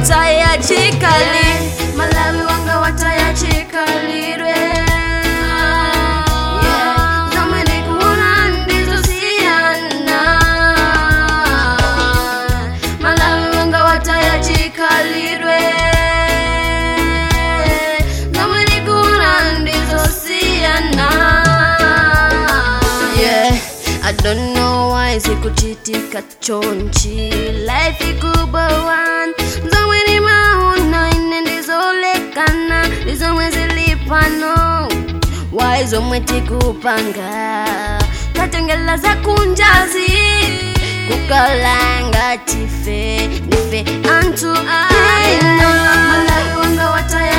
wataya chikali, Malawi wanga wataya chikalirwe. I don't know why sikuchitika chonchi, life ikubawan zomwe ni maona ine ndizolekana izomwe zilipano, why zomwe tikupanga tatengela za kunjazi kukalanga tife nife antu aina. Malawi wanga wataya